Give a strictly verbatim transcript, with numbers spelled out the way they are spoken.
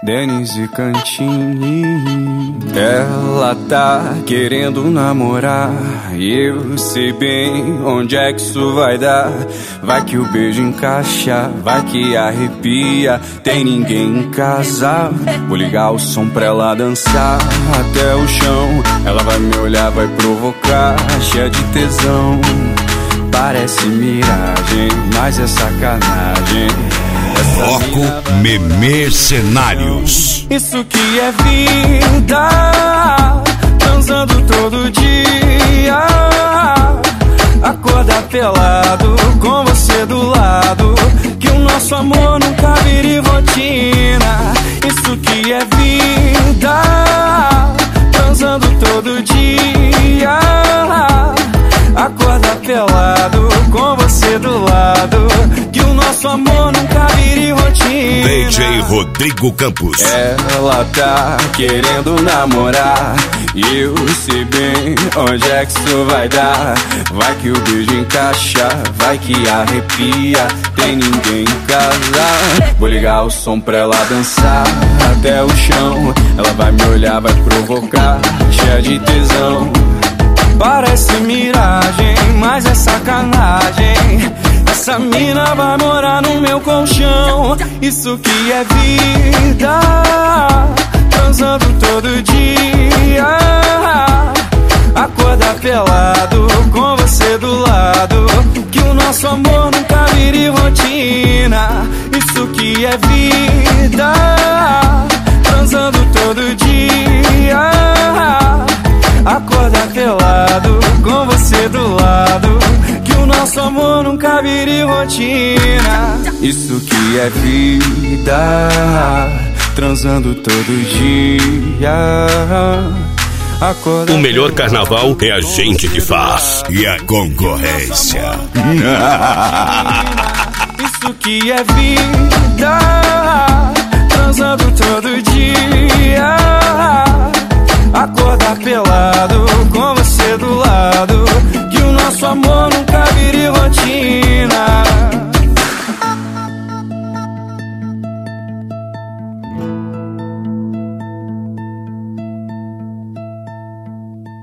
Denise Cantini. Ela tá querendo namorar e eu sei bem onde é que isso vai dar. Vai que o beijo encaixa, vai que arrepia. Tem ninguém em casa, vou ligar o som pra ela dançar até o chão. Ela vai me olhar, vai provocar, cheia de tesão. Parece miragem, mas é sacanagem. Foco Me Mercenários. Isso que é vida, transando todo dia. Acordar pelado, com você do lado. Que o nosso amor nunca vire rotina. Isso que é vida, transando todo dia. Acordar pelado, com você do lado. Que o nosso amor nunca vire rotina. D J Rodrigo Campos. Ela tá querendo namorar e eu sei bem onde é que isso vai dar. Vai que o beijo encaixa, vai que arrepia. Tem ninguém em casa, vou ligar o som pra ela dançar até o chão. Ela vai me olhar, vai provocar, cheia de tesão. Parece miragem, mas é sacanagem. Essa mina vai morar no meu colchão. Isso que é vida, transando todo dia. Acordar pelado, com você do lado. Que o nosso amor nunca vire rotina. Isso que é vida, transando todo dia. Acordar pelado, com você do lado. Que o nosso amor nunca vire rotina. Isso que é vida, transando todo dia. Acordar o melhor carnaval é a gente que faz. E a concorrência. Isso que é vida, transando todo dia.